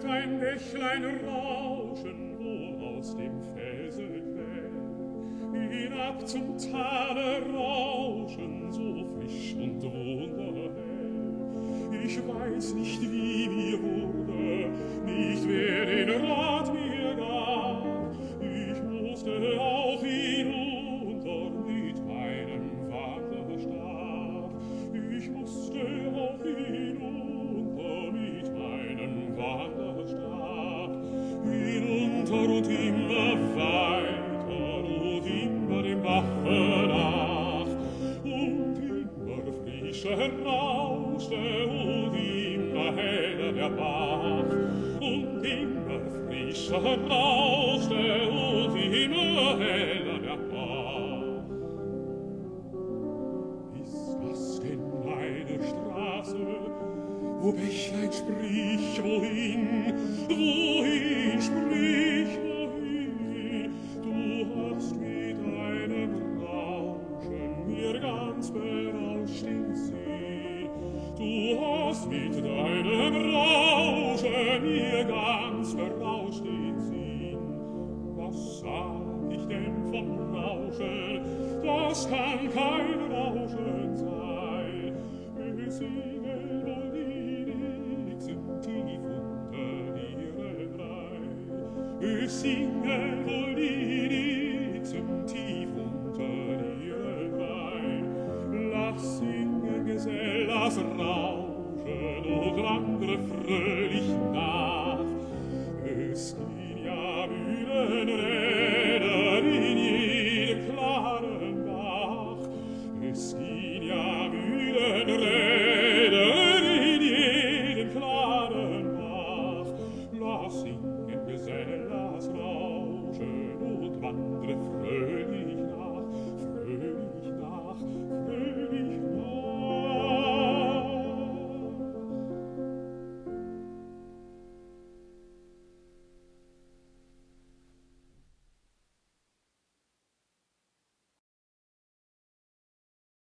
ein Bächlein rauschen, wo aus dem Felsen quell, hinab zum Tale rauschen, so frisch und wunderhell. Ich weiß nicht, wie mir wurde, nicht wer den Rat mir gab, ich musste auch hinunter mit meinem Wanderstab. Ich musste auch hinunter mit meinem Wanderstab, hinunter und immer weiter und immer dem Bache nach, und immer frischer rauschte und immer heller der Bach, und immer frischer rauschte und immer heller der Bach. Ist das denn meine Straße? O Bächlein, sprich, wohin? Wohin, sprich, wohin? Du hast mit deinem Rauschen mir ganz berauscht den Sinn. Du hast mit deinem Rauschen mir ganz berauscht den Sinn. Was sag ich denn vom Rauschen? Das kann kein Rauschen sein. Wir singen wohl die sind tief unter ihren Reih. Wir singen wohl die sind tief unter ihren Reih. Lass singen, Gesell, lass rauschen und andere fröhlich nach. Es ging ja Mühlenräder in jedem klaren Bach. Es ging ja Mühlenräder